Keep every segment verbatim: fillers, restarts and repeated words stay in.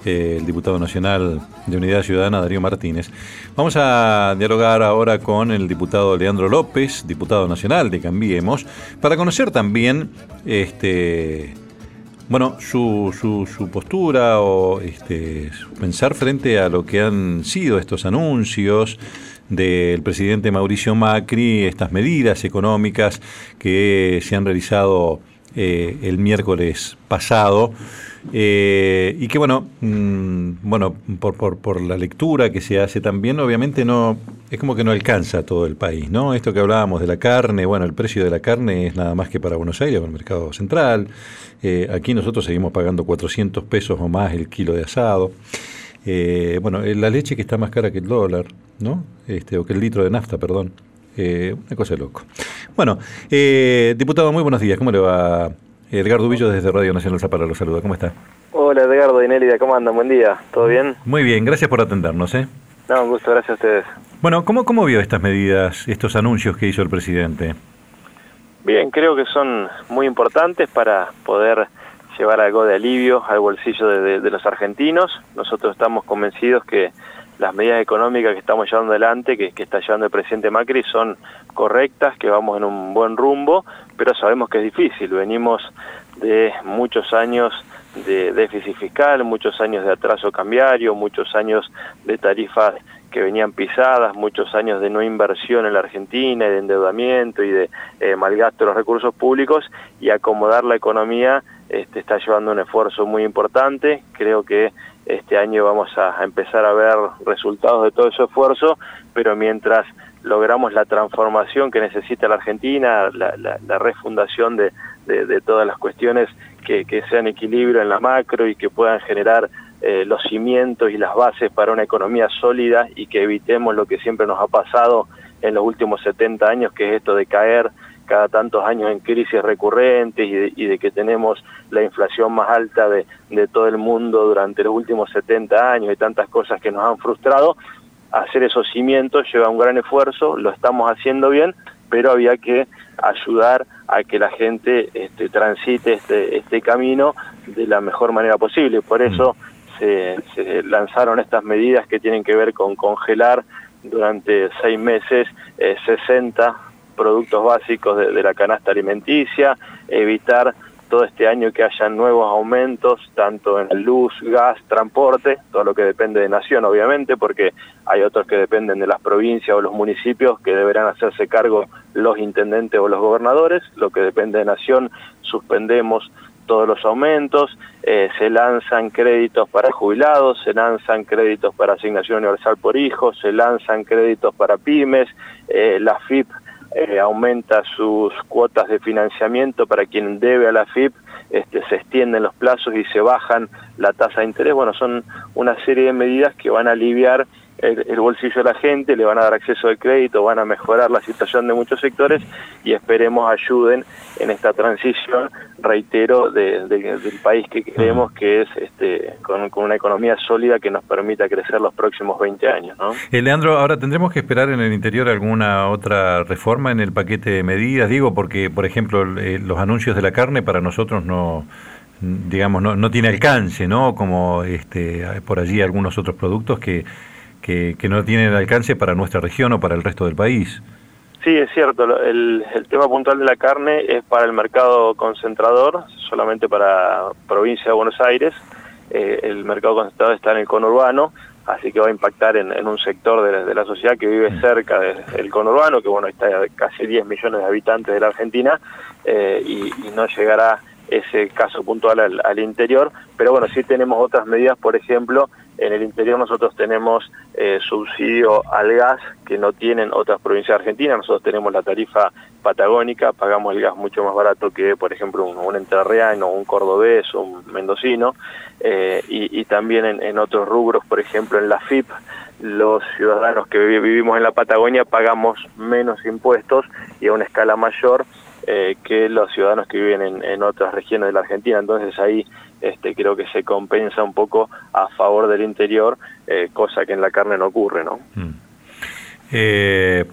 eh, el diputado nacional de Unidad Ciudadana, Darío Martínez. Vamos a dialogar ahora con el diputado Leandro López, diputado nacional de Cambiemos, para conocer también este, bueno, su, su, su postura o este, su pensar frente a lo que han sido estos anuncios del presidente Mauricio Macri, estas medidas económicas que se han realizado eh, el miércoles pasado. Eh, y que bueno, mmm, bueno por, por, por la lectura que se hace también, obviamente no es como que no alcanza a todo el país, ¿no? Esto que hablábamos de la carne, bueno, el precio de la carne es nada más que para Buenos Aires, para el mercado central. Eh, aquí nosotros seguimos pagando cuatrocientos pesos o más el kilo de asado. Eh, bueno, la leche que está más cara que el dólar, ¿no? Este, o que el litro de nafta, perdón. Eh, una cosa de loco. Bueno, eh, diputado, muy buenos días. ¿Cómo le va? Edgardo Villo desde Radio Nacional Zapala lo saluda. ¿Cómo está? Hola Edgardo y Nélida, ¿cómo andan? Buen día. ¿Todo bien? Muy bien, gracias por atendernos, ¿eh? No, un gusto, gracias a ustedes. Bueno, ¿cómo, cómo vio estas medidas, estos anuncios que hizo el presidente? Bien, creo que son muy importantes para poder llevar algo de alivio al bolsillo de, de, de los argentinos. Nosotros estamos convencidos que las medidas económicas que estamos llevando adelante, que, que está llevando el presidente Macri, son correctas, que vamos en un buen rumbo, pero sabemos que es difícil. Venimos de muchos años de déficit fiscal, muchos años de atraso cambiario, muchos años de tarifas que venían pisadas, muchos años de no inversión en la Argentina, y de endeudamiento y de eh, malgasto de los recursos públicos, y acomodar la economía este, está llevando un esfuerzo muy importante. Creo que este año vamos a empezar a ver resultados de todo ese esfuerzo, pero mientras logramos la transformación que necesita la Argentina, la, la, la refundación de, de, de todas las cuestiones que, que sean equilibrio en la macro y que puedan generar eh, los cimientos y las bases para una economía sólida, y que evitemos lo que siempre nos ha pasado en los últimos setenta años, que es esto de caer cada tantos años en crisis recurrentes y de, y de que tenemos la inflación más alta de, de todo el mundo durante los últimos setenta años y tantas cosas que nos han frustrado. Hacer esos cimientos lleva un gran esfuerzo, lo estamos haciendo bien, pero había que ayudar a que la gente este, transite este, este camino de la mejor manera posible. Por eso se, se lanzaron estas medidas que tienen que ver con congelar durante seis meses eh, sesenta productos básicos de, de la canasta alimenticia, evitar todo este año que haya nuevos aumentos, tanto en luz, gas, transporte, todo lo que depende de Nación, obviamente, porque hay otros que dependen de las provincias o los municipios, que deberán hacerse cargo los intendentes o los gobernadores. Lo que depende de Nación, suspendemos todos los aumentos. Eh, se lanzan créditos para jubilados, se lanzan créditos para asignación universal por hijos, se lanzan créditos para pymes, eh, la F I P Eh, aumenta sus cuotas de financiamiento para quien debe a la F I P, este, se extienden los plazos y se bajan la tasa de interés. Bueno, son una serie de medidas que van a aliviar el, el bolsillo de la gente, le van a dar acceso al crédito, van a mejorar la situación de muchos sectores, y esperemos ayuden en esta transición, reitero, de, de, del país que queremos, que es este, con, con una economía sólida que nos permita crecer los próximos veinte años, ¿no? Eh, Leandro, ahora tendremos que esperar en el interior alguna otra reforma en el paquete de medidas, digo, porque, por ejemplo, eh, los anuncios de la carne para nosotros no, digamos, no, no tiene alcance, ¿no? Como este, por allí algunos otros productos que, que, que no tienen alcance para nuestra región o para el resto del país. Sí, es cierto, el, el tema puntual de la carne es para el mercado concentrador, solamente para provincia de Buenos Aires. Eh, el mercado concentrador está en el conurbano, así que va a impactar en, en un sector de, de la sociedad que vive cerca de, del conurbano, que bueno, está casi diez millones de habitantes de la Argentina, eh, y, y no llegará ese caso puntual al, al interior, pero bueno, sí tenemos otras medidas. Por ejemplo, en el interior nosotros tenemos eh, subsidio al gas que no tienen otras provincias de Argentina. Nosotros tenemos la tarifa patagónica, pagamos el gas mucho más barato que, por ejemplo, un, un entrerriano, un cordobés o un mendocino, eh, y, y también en, en otros rubros, por ejemplo, en la F I P, los ciudadanos que vivimos en la Patagonia pagamos menos impuestos y a una escala mayor eh, que los ciudadanos que viven en, en otras regiones de la Argentina. Entonces ahí este, creo que se compensa un poco a favor del interior, eh, cosa que en la carne no ocurre, ¿no? Mm. Eh,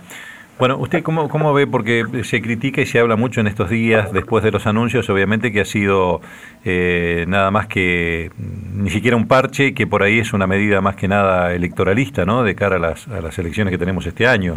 Bueno, ¿usted cómo, cómo ve? Porque se critica y se habla mucho en estos días, después de los anuncios, obviamente que ha sido eh, nada más que, ni siquiera un parche, que por ahí es una medida más que nada electoralista, ¿no?, de cara a las, a las elecciones que tenemos este año.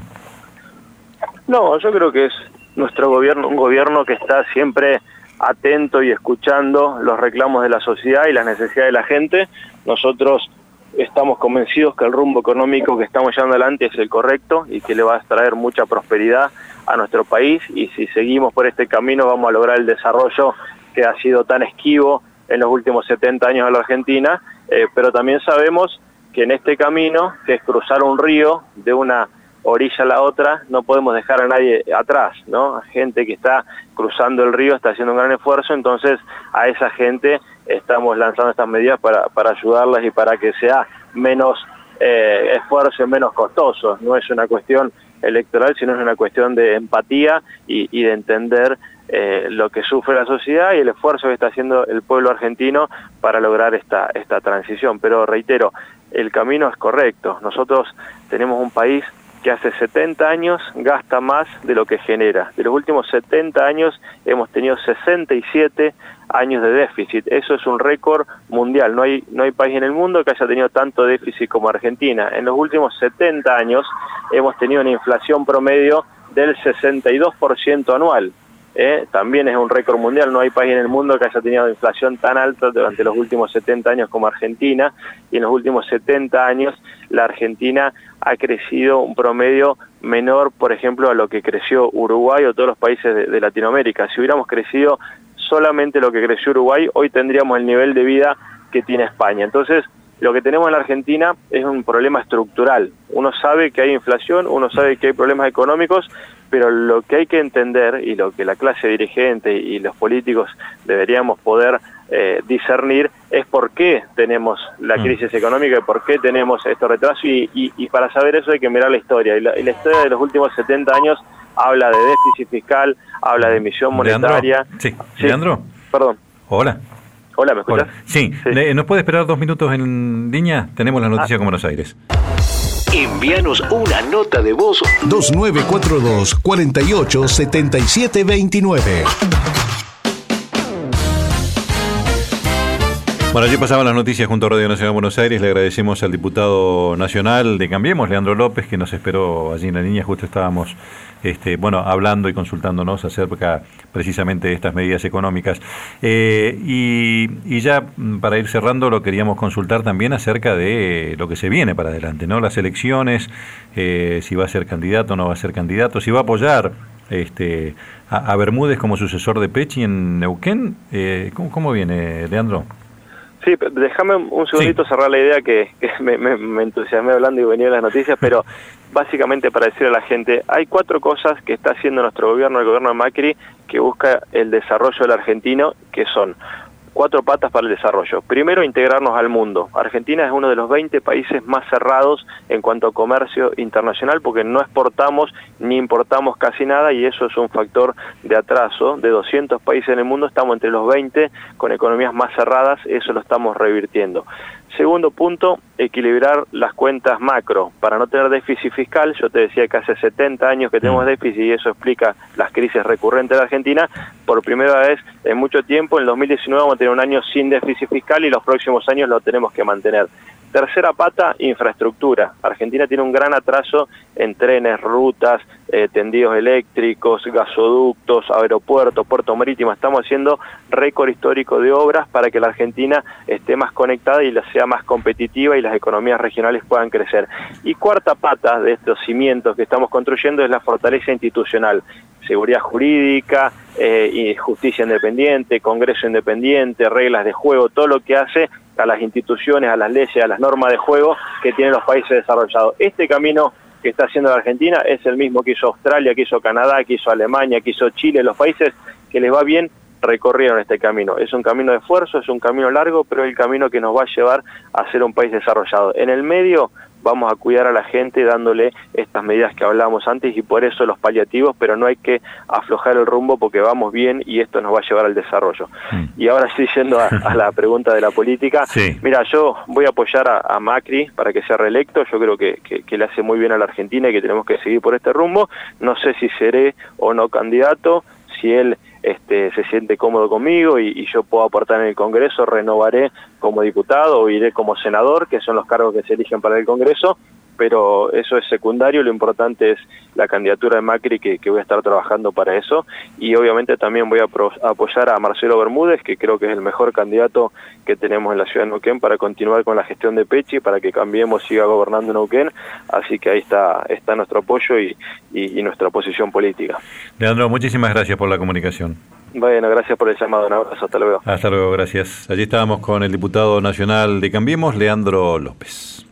No, yo creo que es nuestro gobierno, un gobierno que está siempre atento y escuchando los reclamos de la sociedad y las necesidades de la gente. Nosotros estamos convencidos que el rumbo económico que estamos llevando adelante es el correcto y que le va a traer mucha prosperidad a nuestro país, y si seguimos por este camino vamos a lograr el desarrollo que ha sido tan esquivo en los últimos setenta años de la Argentina, eh, pero también sabemos que en este camino, que es cruzar un río de una orilla a la otra, no podemos dejar a nadie atrás, ¿no? Gente que está cruzando el río está haciendo un gran esfuerzo, entonces a esa gente estamos lanzando estas medidas para, para ayudarlas y para que sea menos eh, esfuerzo y menos costoso. No es una cuestión electoral, sino es una cuestión de empatía y, y de entender eh, lo que sufre la sociedad y el esfuerzo que está haciendo el pueblo argentino para lograr esta, esta transición. Pero reitero, el camino es correcto. Nosotros tenemos un país que hace setenta años gasta más de lo que genera. De los últimos setenta años hemos tenido sesenta y siete años de déficit. Eso es un récord mundial. No hay, no hay país en el mundo que haya tenido tanto déficit como Argentina. En los últimos setenta años hemos tenido una inflación promedio del sesenta y dos por ciento anual. ¿Eh? También es un récord mundial, no hay país en el mundo que haya tenido inflación tan alta durante los últimos setenta años como Argentina, y en los últimos setenta años la Argentina ha crecido un promedio menor, por ejemplo, a lo que creció Uruguay o todos los países de, de Latinoamérica. Si hubiéramos crecido solamente lo que creció Uruguay, hoy tendríamos el nivel de vida que tiene España. Entonces, lo que tenemos en la Argentina es un problema estructural. Uno sabe que hay inflación, uno sabe que hay problemas económicos, pero lo que hay que entender, y lo que la clase dirigente y los políticos deberíamos poder eh, discernir, es por qué tenemos la crisis económica y por qué tenemos estos retrasos, y, y, y para saber eso hay que mirar la historia. Y la, y la historia de los últimos setenta años habla de déficit fiscal, habla de emisión monetaria. ¿Leandro? Sí, sí. ¿Leandro? Perdón. Hola. Hola, ¿me escuchas? Hola. Sí. sí. ¿Nos puede esperar dos minutos en línea? Tenemos la noticia ah. con Buenos Aires. Envíanos una nota de voz. dos nueve cuatro dos, cuatro ocho, siete siete dos nueve. Bueno, allí pasaban las noticias junto a Radio Nacional de Buenos Aires. Le agradecemos al diputado nacional de Cambiemos, Leandro López, que nos esperó allí en la línea. Justo estábamos este, bueno, hablando y consultándonos acerca precisamente de estas medidas económicas. Eh, y, y ya para ir cerrando, lo queríamos consultar también acerca de lo que se viene para adelante, ¿no? Las elecciones, eh, si va a ser candidato o no va a ser candidato, si va a apoyar este, a, a Bermúdez como sucesor de Pecci en Neuquén. Eh, ¿cómo, ¿Cómo viene, Leandro? Sí, déjame un segundito sí. cerrar la idea que, que me, me, me entusiasmé hablando y venía en las noticias, pero básicamente para decirle a la gente, hay cuatro cosas que está haciendo nuestro gobierno, el gobierno de Macri, que busca el desarrollo del argentino, que son cuatro patas para el desarrollo. Primero, integrarnos al mundo. Argentina es uno de los veinte países más cerrados en cuanto a comercio internacional, porque no exportamos ni importamos casi nada, y eso es un factor de atraso. De doscientos países en el mundo, estamos entre los veinte con economías más cerradas, eso lo estamos revirtiendo. Segundo punto, equilibrar las cuentas macro para no tener déficit fiscal. Yo te decía que hace setenta años que tenemos déficit, y eso explica las crisis recurrentes de Argentina. Por primera vez en mucho tiempo, en el dos mil diecinueve vamos a tener un año sin déficit fiscal, y los próximos años lo tenemos que mantener. Tercera pata, infraestructura. Argentina tiene un gran atraso en trenes, rutas, eh, tendidos eléctricos, gasoductos, aeropuertos, puerto marítimo. Estamos haciendo récord histórico de obras para que la Argentina esté más conectada y sea más competitiva y las economías regionales puedan crecer. Y cuarta pata de estos cimientos que estamos construyendo es la fortaleza institucional. Seguridad jurídica, eh, y justicia independiente, Congreso independiente, reglas de juego, todo lo que hace a las instituciones, a las leyes, a las normas de juego que tienen los países desarrollados. Este camino que está haciendo la Argentina es el mismo que hizo Australia, que hizo Canadá, que hizo Alemania, que hizo Chile, los países que les va bien recorrieron este camino. Es un camino de esfuerzo, es un camino largo, pero es el camino que nos va a llevar a ser un país desarrollado. En el medio vamos a cuidar a la gente dándole estas medidas que hablábamos antes y por eso los paliativos, pero no hay que aflojar el rumbo porque vamos bien y esto nos va a llevar al desarrollo. Mm. Y ahora sí, yendo a, a la pregunta de la política, sí. Mira, yo voy a apoyar a, a Macri para que sea reelecto, yo creo que, que, que le hace muy bien a la Argentina y que tenemos que seguir por este rumbo. No sé si seré o no candidato, si él este, se siente cómodo conmigo y, y yo puedo aportar en el Congreso, renovaré como diputado o iré como senador, que son los cargos que se eligen para el Congreso, pero eso es secundario, lo importante es la candidatura de Macri, que, que voy a estar trabajando para eso, y obviamente también voy a, pro, a apoyar a Marcelo Bermúdez, que creo que es el mejor candidato que tenemos en la ciudad de Neuquén para continuar con la gestión de Pechi, para que Cambiemos siga gobernando Neuquén, así que ahí está, está nuestro apoyo y, y, y nuestra posición política. Leandro, muchísimas gracias por la comunicación. Bueno, gracias por el llamado, un abrazo, hasta luego. Hasta luego, gracias. Allí estábamos con el diputado nacional de Cambiemos, Leandro López.